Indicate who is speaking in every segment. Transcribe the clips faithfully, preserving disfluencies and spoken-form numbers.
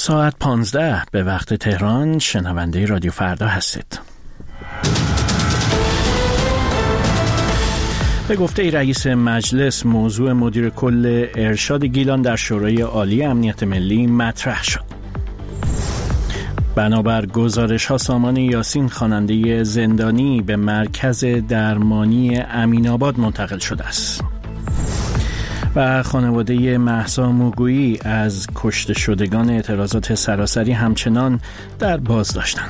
Speaker 1: ساعت پانزده به وقت تهران، شنونده رادیو فردا هستید. به گفته رئیس مجلس، موضوع مدیر کل ارشاد گیلان در شورای عالی امنیت ملی مطرح شد. بنابر گزارش ها سامان یاسین خواننده زندانی به مرکز درمانی امین‌آباد منتقل شده است و خانواده مهسا موگویی از کشته شدگان اعتراضات سراسری همچنان در بازداشتند.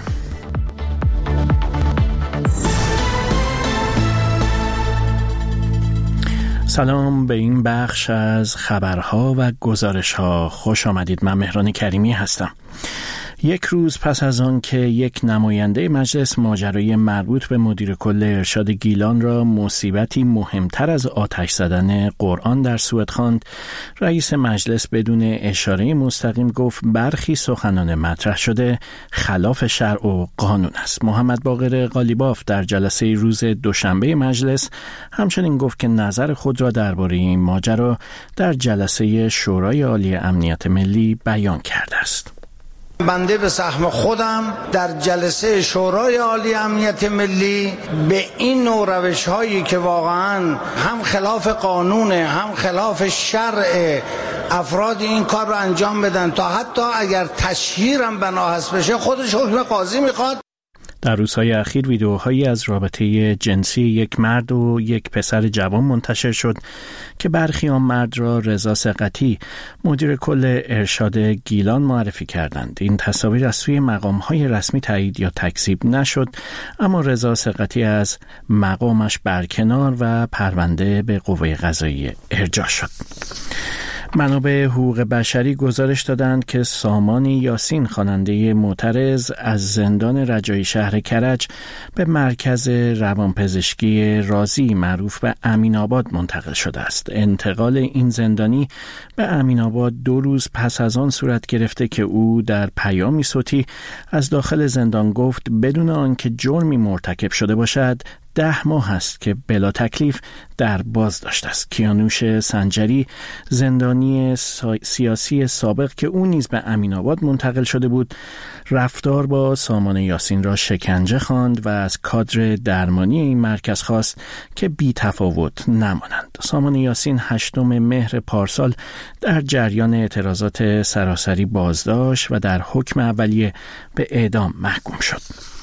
Speaker 1: سلام به این بخش از خبرها و گزارشها. خوش آمدید. من مهران کریمی هستم. یک روز پس از آن که یک نماینده مجلس ماجرای مربوط به مدیر کل ارشاد گیلان را مصیبتی مهمتر از آتش زدن قرآن در سوئد خواند، رئیس مجلس بدون اشاره مستقیم گفت برخی سخنان مطرح شده خلاف شرع و قانون است. محمد باقر قالیباف در جلسه روز دوشنبه مجلس همچنین گفت که نظر خود را درباره این ماجرا در جلسه شورای عالی امنیت ملی بیان کرده است.
Speaker 2: بنده به سهم خودم در جلسه شورای عالی امنیت ملی به این نوع روش هایی که واقعا هم خلاف قانون هم خلاف شرع افراد این کار رو انجام بدن، تا حتی اگر تشهیرم بنا هست بشه خودش حکم قاضی میخواد.
Speaker 1: در روزهای اخیر ویدیوهایی از رابطه جنسی یک مرد و یک پسر جوان منتشر شد که برخی آن مرد را رضا ثقتی مدیر کل ارشاد گیلان معرفی کردند. این تصاویر از سوی مقام‌های رسمی تایید یا تکذیب نشد، اما رضا ثقتی از مقامش برکنار و پرونده به قوه قضاییه ارجاع شد. منابع حقوق بشری گزارش دادند که سامان یاسین خواننده معترض از زندان رجایی شهر کرج به مرکز روانپزشکی رازی معروف به امین‌آباد منتقل شده است. انتقال این زندانی به امین‌آباد دو روز پس از آن صورت گرفته که او در پیامی صوتی از داخل زندان گفت بدون آنکه جرمی مرتکب شده باشد ده ماه است که بلا تکلیف در بازداشت است. کیانوش سنجری زندانی سیاسی سابق که او نیز به امین‌آباد منتقل شده بود، رفتار با سامان یاسین را شکنجه خواند و از کادر درمانی این مرکز خواست که بی تفاوت نمانند. سامان یاسین هشتم مهر پارسال در جریان اعتراضات سراسری بازداشت و در حکم اولیه به اعدام محکوم شد.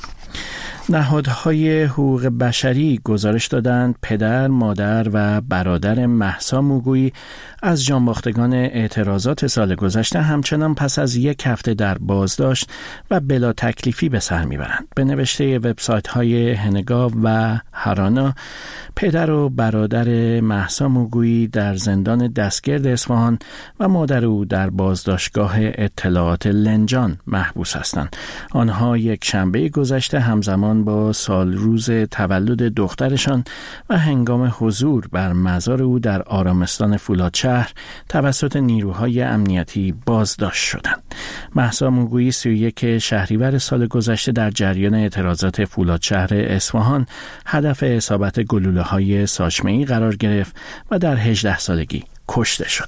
Speaker 1: نهادهای حقوق بشری گزارش دادند پدر، مادر و برادر مهسا موگویی از جانباختگان اعتراضات سال گذشته همچنان پس از یک هفته در بازداشت و بلا تکلیفی به سر میبرند. به نوشته وبسایت‌های هنگاو و هارانا، پدر و برادر مهسا موگویی در زندان دستگرد اصفهان و مادر او در بازداشتگاه اطلاعات لنجان محبوس هستند. آنها یک شنبه گذشته همزمان با سال روز تولد دخترشان و هنگام حضور بر مزار او در آرامستان فولادشهر توسط نیروهای امنیتی بازداشت شدند. مهسا موگویی سی و یک شهریور سال گذشته در جریان اعتراضات فولادشهر اصفهان هدف اصابت گلوله‌های ساچمه‌ای قرار گرفت و در هجده سالگی کشته شد.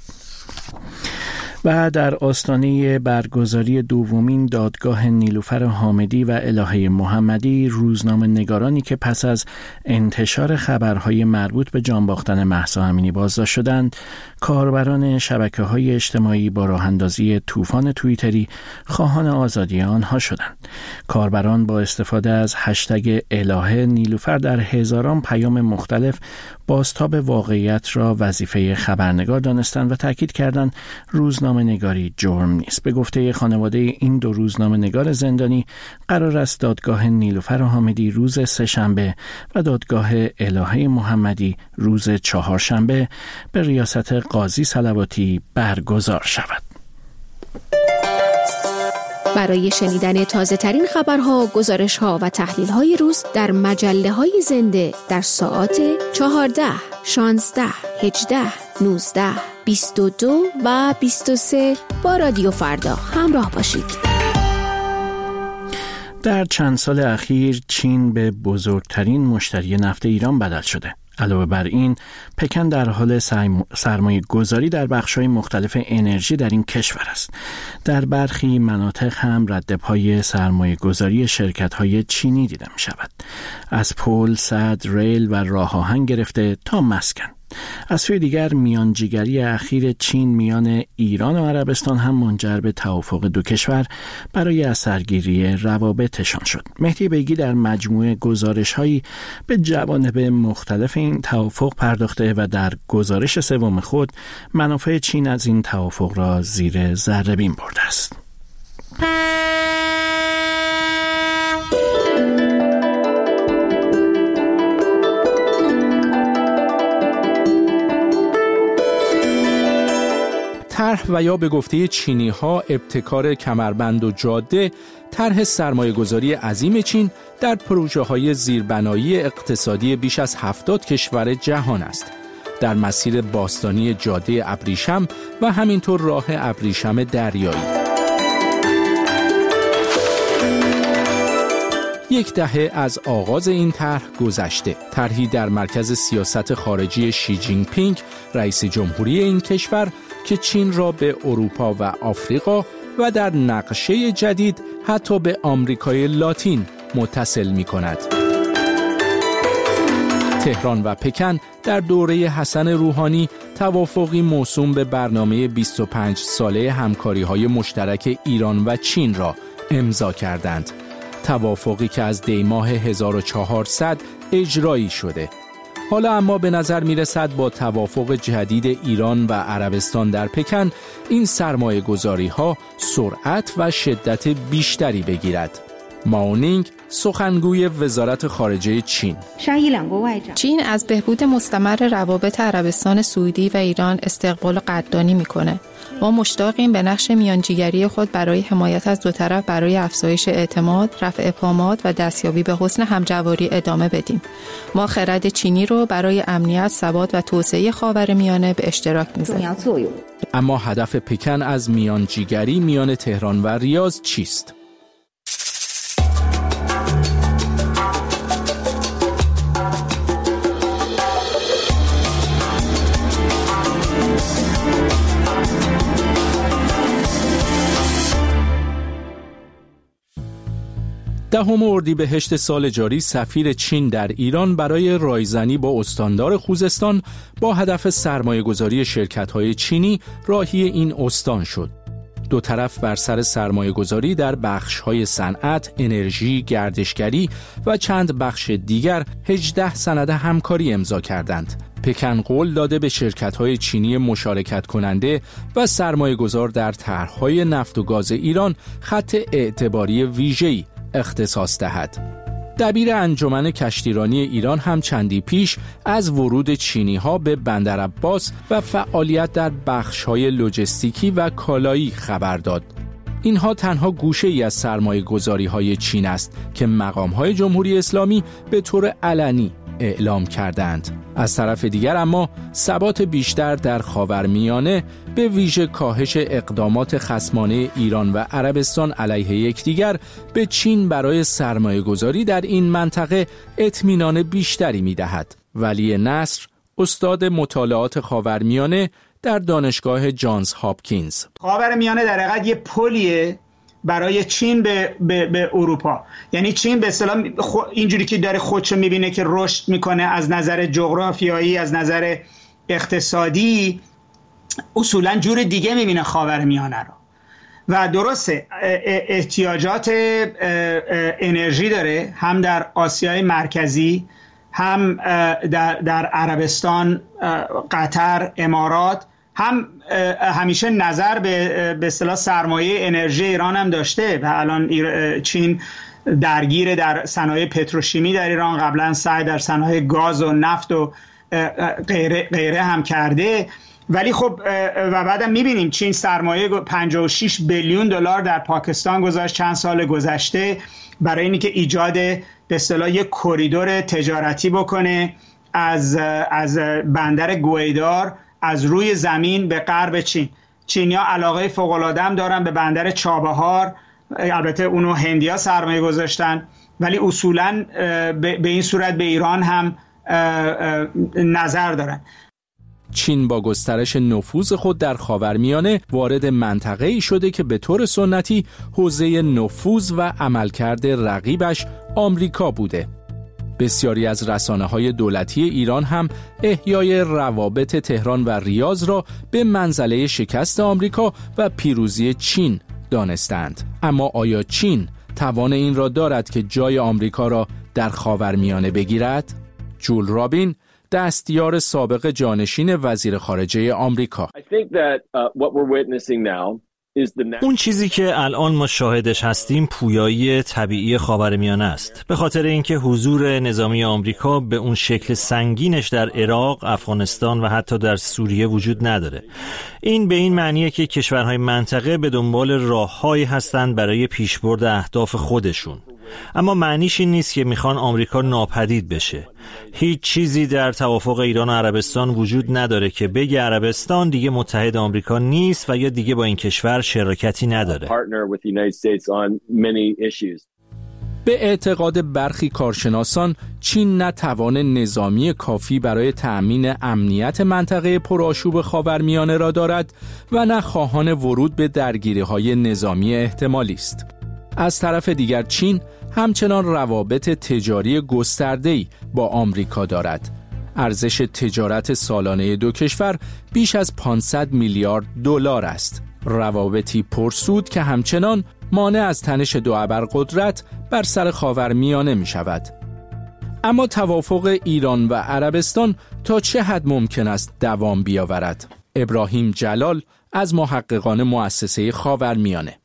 Speaker 1: و در آستانه برگزاری دومین دادگاه نیلوفر حامدی و الهه محمدی، روزنامه نگارانی که پس از انتشار خبرهای مربوط به جان باختن مهسا امینی بازداشت شدند، کاربران شبکه‌های اجتماعی با راه‌اندازی طوفان توییتری خواهان آزادی آنها شدند. کاربران با استفاده از هشتگ الهه نیلوفر در هزاران پیام مختلف بازتاب واقعیت را وظیفه خبرنگار دانستند و تاکید کردند روزنامه نگاری جرم نیست. به گفته خانواده این دو روزنامه نگار زندانی، قرار است دادگاه نیلوفر حامدی روز سه‌شنبه و دادگاه الهه محمدی روز چهارشنبه به ریاست قاضی صلواتی برگزار شود.
Speaker 3: برای شنیدن تازه ترین خبرها، گزارشها و تحلیل های روز در مجله های زنده در ساعات چهارده، شانزده، هجده، نوزده، بیست و دو و بیست و سه با رادیو فردا همراه باشید.
Speaker 1: در چند سال اخیر چین به بزرگترین مشتری نفت ایران بدل شده. علاوه بر این، پکن در حال سرمایه گذاری در بخش‌های مختلف انرژی در این کشور است. در برخی مناطق هم ردپای سرمایه گذاری شرکت‌های چینی دیده می شود. از پل، سد، ریل و راه آهن گرفته تا مسکن. از سوی دیگر میانجیگری اخیر چین میان ایران و عربستان هم منجر به توافق دو کشور برای اثرگیری روابطشان شد. مهدی بیگی در مجموعه گزارش‌هایی به جوانب مختلف این توافق پرداخته و در گزارش سوم خود منافع چین از این توافق را زیر ذره‌بین برده است.
Speaker 4: طرح و یا به گفته چینی‌ها ابتکار کمربند و جاده، طرح سرمایه‌گذاری عظیم چین در پروژه‌های زیربنایی اقتصادی بیش از هفتاد کشور جهان است. در مسیر باستانی جاده ابریشم و همینطور راه ابریشم دریایی. یک دهه از آغاز این طرح گذشته. طرحی در مرکز سیاست خارجی شی جین پینگ، رئیس جمهوری این کشور، که چین را به اروپا و آفریقا و در نقشه جدید حتی به آمریکای لاتین متصل می کند. تهران و پکن در دوره حسن روحانی توافقی موسوم به برنامه بیست و پنج ساله همکاری‌های مشترک ایران و چین را امضا کردند. توافقی که از دی ماه هزار و چهارصد اجرایی شده. حالا اما به نظر می رسد با توافق جدید ایران و عربستان در پکن این سرمایه گذاری ها سرعت و شدت بیشتری بگیرد. ماونینگ، سخنگوی وزارت خارجه چین:
Speaker 5: چین از بهبود مستمر روابط عربستان سعودی و ایران استقبال قدردانی میکنه. ما مشتاقیم به نقش میانجیگری خود برای حمایت از دو طرف برای افزایش اعتماد، رفع ابهامات و دستیابی به حسن همجواری ادامه بدیم. ما خرد چینی رو برای امنیت، ثبات و توسعه خاورمیانه به اشتراک میذاریم.
Speaker 4: اما هدف پکن از میانجیگری میان تهران و ریاض چیست؟ دهم اردیبهشت سال جاری سفیر چین در ایران برای رایزنی با استاندار خوزستان با هدف سرمایه‌گذاری شرکت‌های چینی راهی این استان شد. دو طرف بر سر سرمایه‌گذاری در بخش‌های صنعت، انرژی، گردشگری و چند بخش دیگر هجده سند همکاری امضا کردند. پکن قول داده به شرکت‌های چینی مشارکت کننده و سرمایه‌گذار در طرح‌های نفت و گاز ایران خط اعتباری ویژه‌ای اختصاص دهد. دبیر انجمن کشتیرانی ایران هم چندی پیش از ورود چینی‌ها به بندر عباس و فعالیت در بخش‌های لوجستیکی و کالایی خبر داد. اینها تنها گوشه‌ای از سرمایه‌گذاری‌های چین است که مقام‌های جمهوری اسلامی به طور علنی اعلام کردند. از طرف دیگر اما ثبات بیشتر در خاورمیانه به ویژه کاهش اقدامات خصمانه ایران و عربستان علیه یکدیگر به چین برای سرمایه‌گذاری در این منطقه اطمینان بیشتری می‌دهد. ولی نصر، استاد مطالعات خاورمیانه در دانشگاه جانز هاپکینز:
Speaker 6: خاورمیانه در حقیقت یه پلیه برای چین به, به, به اروپا. یعنی چین به اصطلاح اینجوری که داره خودشو میبینه که رشد میکنه از نظر جغرافیایی، از نظر اقتصادی، اصولا جور دیگه میبینه خاورمیانه رو و درسته احتیاجات انرژی داره، هم در آسیای مرکزی، هم در, در عربستان، قطر، امارات، هم همیشه نظر به به اصطلاح سرمایه انرژی ایران هم داشته و الان چین درگیر در صنایع پتروشیمی در ایران، قبلا سعی در صنایع گاز و نفت و غیره غیره هم کرده. ولی خب و بعدم میبینیم چین سرمایه پنجاه و شش بیلیون دلار در پاکستان گذاشت چند سال گذشته برای اینکه ایجاد به اصطلاح یک کریدور تجارتی بکنه از از بندر گویدار از روی زمین به غرب چین. چینی‌ها علاقه فوق‌العاده هم دارن به بندر چابهار، البته اونو هندی‌ها سرمایه گذاشتن، ولی اصولاً به این صورت به ایران هم نظر دارن.
Speaker 4: چین با گسترش نفوذ خود در خاورمیانه وارد منطقه‌ای شده که به طور سنتی حوزه نفوذ و عملکرد رقیبش آمریکا بوده. بسیاری از رسانه‌های دولتی ایران هم احیای روابط تهران و ریاض را به منزله شکست آمریکا و پیروزی چین دانستند. اما آیا چین توان این را دارد که جای آمریکا را در خاورمیانه بگیرد؟ جول رابین، دستیار سابق جانشین وزیر خارجه آمریکا:
Speaker 7: اون چیزی که الان ما شاهدش هستیم پویایی طبیعی خاورمیانه است، به خاطر اینکه حضور نظامی آمریکا به اون شکل سنگینش در عراق، افغانستان و حتی در سوریه وجود نداره. این به این معنیه که کشورهای منطقه به دنبال راههایی هستند برای پیشبرد اهداف خودشون، اما معنیش این نیست که میخوان آمریکا ناپدید بشه. هیچ چیزی در توافق ایران و عربستان وجود نداره که بگه عربستان دیگه متحد آمریکا نیست و یا دیگه با این کشور شراکتی نداره.
Speaker 4: به اعتقاد برخی کارشناسان، چین نه توان نظامی کافی برای تأمین امنیت منطقه پرآشوب خاورمیانه را دارد و نه خواهان ورود به درگیری‌های نظامی احتمالی است. از طرف دیگر چین همچنان روابط تجاری گسترده‌ای با آمریکا دارد. ارزش تجارت سالانه دو کشور بیش از پانصد میلیارد دلار است. روابطی پرسود که همچنان مانع از تنش دو ابرقدرت بر سر خاورمیانه می شود. اما توافق ایران و عربستان تا چه حد ممکن است دوام بیاورد؟ ابراهیم جلال از محققان مؤسسه خاورمیانه: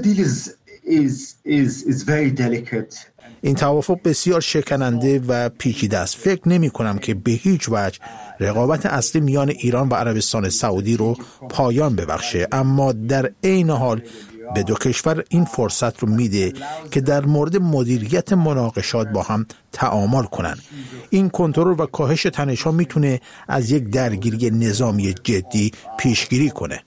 Speaker 8: این توافق بسیار شکننده و پیچیده است. فکر نمی کنم که به هیچ وجه رقابت اصلی میان ایران و عربستان سعودی رو پایان ببخشه، اما در عین حال به دو کشور این فرصت رو میده که در مورد مدیریت مناقشات با هم تعامل کنن. این کنترل و کاهش تنش‌ها میتونه از یک درگیری نظامی جدی پیشگیری کنه.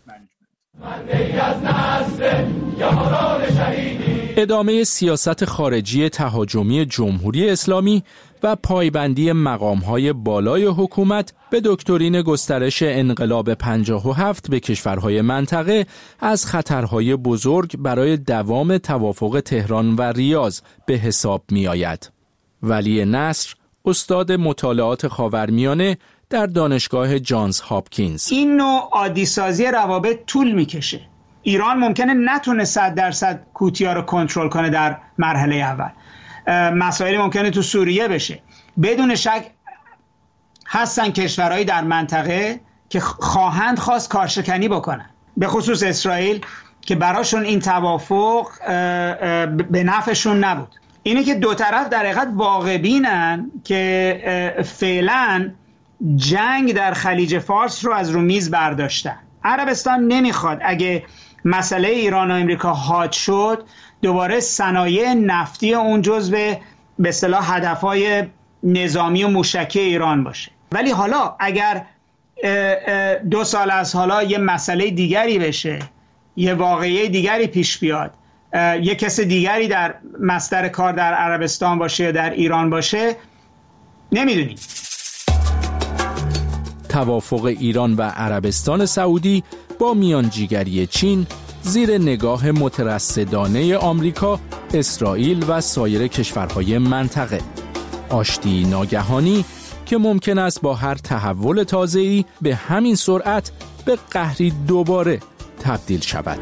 Speaker 4: ادامه سیاست خارجی تهاجمی جمهوری اسلامی و پایبندی مقام‌های بالای حکومت به دکترین گسترش انقلاب پنجاه و هفت به کشورهای منطقه از خطرهای بزرگ برای دوام توافق تهران و ریاض به حساب می‌آید. ولی نصر، استاد مطالعات خاورمیانه در دانشگاه جانز هاپکینز:
Speaker 6: این نوع عادی سازی روابط طول میکشه. ایران ممکنه نتونه صد درصد کوتیا رو کنترل کنه در مرحله اول. مسائل ممکنه تو سوریه بشه. بدون شک هستن کشورهایی در منطقه که خواهند خواست کارشکنی بکنن، به خصوص اسرائیل که براشون این توافق به نفعشون نبود. اینه که دو طرف در حقیقت واقع بینن که فعلا جنگ در خلیج فارس رو از رو میز برداشتن. عربستان نمیخواد اگه مسئله ایران و امریکا حاد شد دوباره صنایع نفتی اون جزو به اصطلاح هدفهای نظامی و موشکی ایران باشه. ولی حالا اگر دو سال از حالا یه مسئله دیگری بشه، یه واقعه دیگری پیش بیاد، یه کس دیگری در مصدر کار در عربستان باشه یا در ایران باشه، نمیدونیم.
Speaker 4: توافق ایران و عربستان سعودی با میانجیگری چین زیر نگاه مترصدانه آمریکا، اسرائیل و سایر کشورهای منطقه. آشتی ناگهانی که ممکن است با هر تحول تازه‌ای به همین سرعت به قهری دوباره تبدیل شود.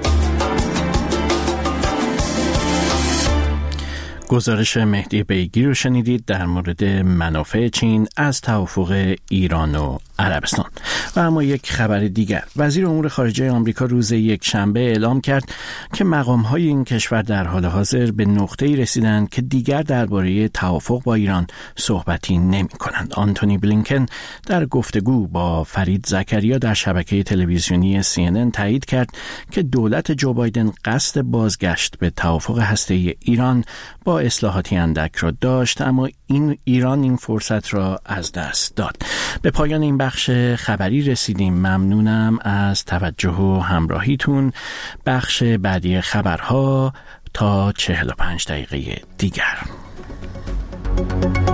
Speaker 1: گزارش مهدی بیگی رو شنیدید در مورد منافع چین از توافق ایران و عربستان. و اما یک خبر دیگر، وزیر امور خارجه آمریکا روز یک شنبه اعلام کرد که مقام‌های این کشور در حال حاضر به نقطه‌ای رسیدند که دیگر درباره توافق با ایران صحبتی نمی‌کنند. آنتونی بلینکن در گفتگو با فرید زکریا در شبکه تلویزیونی سی ان ان تایید کرد که دولت جو بایدن قصد بازگشت به توافق هسته‌ای ایران با اصلاحاتی اندک را داشت، اما این ایران این فرصت را از دست داد. به پایان این بخش خبری رسیدیم. ممنونم از توجه و همراهیتون. بخش بعدی خبرها تا چهل و پنج دقیقه دیگر.